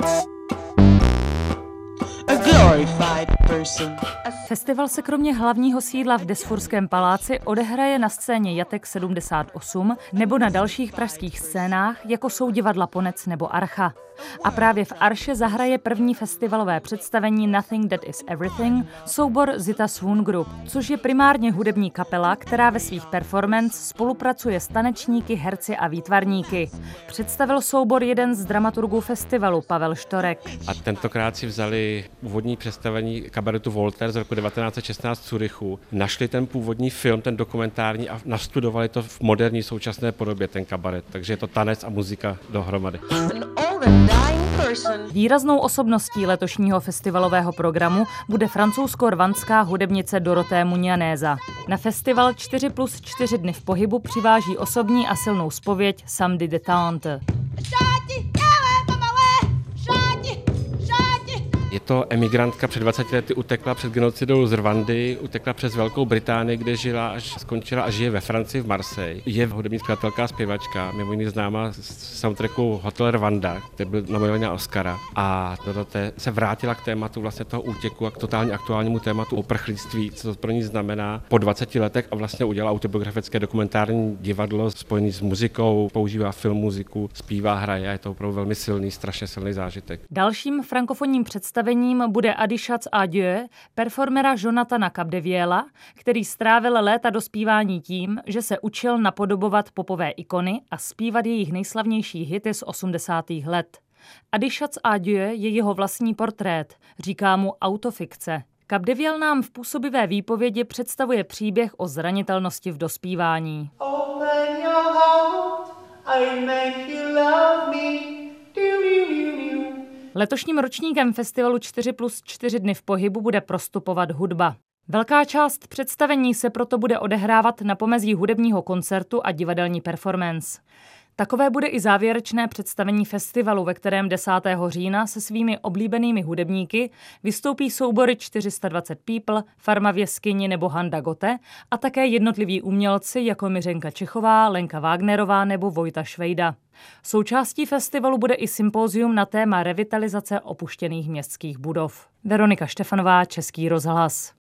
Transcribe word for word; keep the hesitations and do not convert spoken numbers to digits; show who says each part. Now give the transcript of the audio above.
Speaker 1: Festival se kromě hlavního sídla v Desfurském paláci odehraje na scéně Jatek sedmdesát osm nebo na dalších pražských scénách, jako jsou divadla Ponec nebo Archa. A právě v Arše zahraje první festivalové představení Nothing That Is Everything soubor Zita Swoon Group, což je primárně hudební kapela, která ve svých performance spolupracuje s tanečníky, herci a výtvarníky. Představil soubor jeden z dramaturgů festivalu, Pavel Štorek.
Speaker 2: A tentokrát si vzali úvodní představení kabaretu Voltaire z roku devatenáct set šestnáct v Curychu. Našli ten původní film, ten dokumentární a nastudovali to v moderní současné podobě, ten kabaret. Takže je to tanec a muzika dohromady.
Speaker 1: Výraznou osobností letošního festivalového programu bude francouzsko-rwandská hudebnice Dorothée Munyanéza. Na festival čtyři plus čtyři dny v pohybu přiváží osobní a silnou zpověď Samedi détente.
Speaker 2: Je to emigrantka, před dvaceti lety utekla před genocidou z Rwandy, utekla přes Velkou Británii, kde žila až skončila a žije ve Francii v Marseille. Je hudební skladatelka a zpěvačka, mimo jiný známá z soundtracku Hotel Rwanda, který byl nominovaný na Oscara. A do té se vrátila k tématu vlastně toho útěku a k totálně aktuálnímu tématu uprchlictví, co to pro ní znamená po dvaceti letech a vlastně udělala autobiografické dokumentární divadlo spojené s muzikou, používá film muziku, zpívá, hraje a je to opravdu velmi silný, strašně silný zážitek.
Speaker 1: Dalším frankofonním představením bude Adichat's Adieu, performera Jonathana Capdeviella, který strávil léta dospívání tím, že se učil napodobovat popové ikony a zpívat jejich nejslavnější hity z osmdesátých let. Adichat's Adieu je jeho vlastní portrét, říká mu autofikce. Capdeviel nám v působivé výpovědi představuje příběh o zranitelnosti v dospívání. Open your heart, I make you love me. Letošním ročníkem festivalu čtyři plus čtyři dny v pohybu bude prostupovat hudba. Velká část představení se proto bude odehrávat na pomezí hudebního koncertu a divadelní performance. Takové bude i závěrečné představení festivalu, ve kterém desátého října se svými oblíbenými hudebníky vystoupí soubory čtyři sta dvacet People, Farma v jeskyni nebo Handa Gote a také jednotliví umělci jako Miřenka Čechová, Lenka Wagnerová nebo Vojta Švejda. Součástí festivalu bude i sympózium na téma revitalizace opuštěných městských budov. Veronika Štefanová, Český rozhlas.